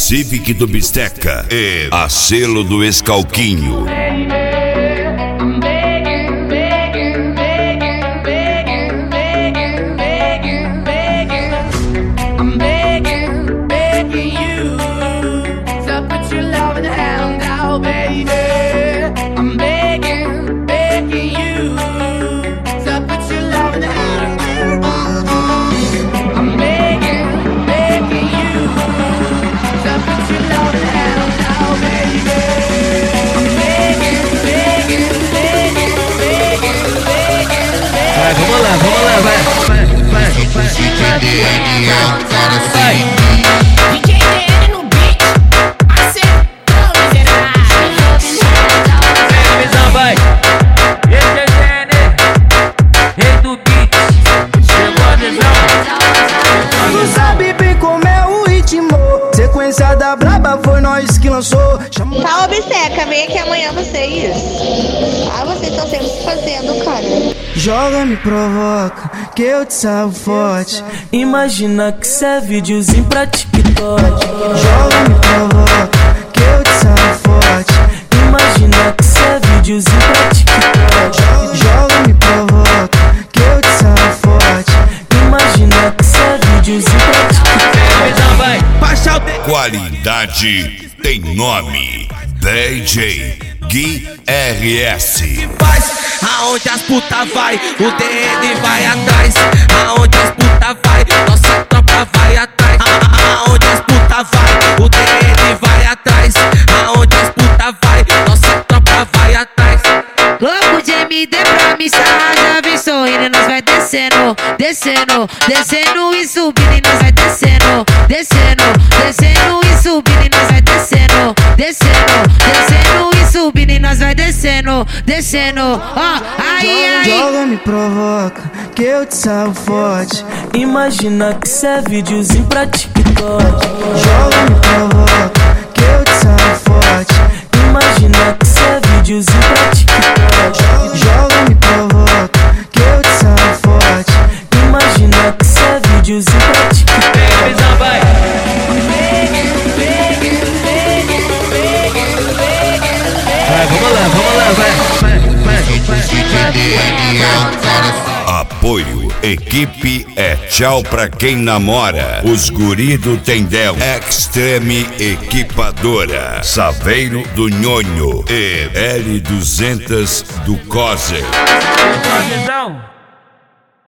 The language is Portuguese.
Civic do Bisteca e a Selo do Escalquinho. Vamos lá, vai. Visão, vai. Esse é rei do beat. Chegou a visão. Tu sabe bem como é o ritmo. Sequência da braba foi nós que lançou. Tá, ô Bisteca, vem aqui amanhã vocês. Ah, vocês estão sempre se fazendo, cara. Joga, me provoca, que eu te salvo forte. Imagina que cê é videozinho pra TikTok. Joga, me provoca, que eu te salvo forte. Imagina que cê é videozinho pra TikTok. Joga, me provoca, que eu te salvo forte. Imagina que cê é videozinho pra TikTok. Visão, vai. Qualidade tem nome. DJ Gui RS. Aonde as puta vai, o DN vai atrás. Aonde as puta vai, nossa tropa vai atrás. Aonde as puta vai, o DN vai atrás. Aonde as puta vai, nossa tropa vai atrás. Louco de MD pra me sarrar, já vem sorrindo e nós vai descendo, descendo, descendo e subindo e nós vai descendo, descendo, descendo e subindo e nós vai descendo, descendo, descendo e subindo e nós vai descendo, descendo, ó, aí. Joga, me provoca, que eu te salvo forte. Imagina que cê é videozinho pra TikTok. Joga, me provoca, que eu te salvo forte. Imagina que cê é videozinho pra TikTok. Joga, me provoca, que eu te salvo forte. Imagina que cê é videozinho pra TikTok. Visão, vai. Vamos lá, vai. Apoio, equipe é tchau pra quem namora. Os guri do Tendel, Extreme Equipadora, Saveiro do Nhonho e L200 do Coser. Visão.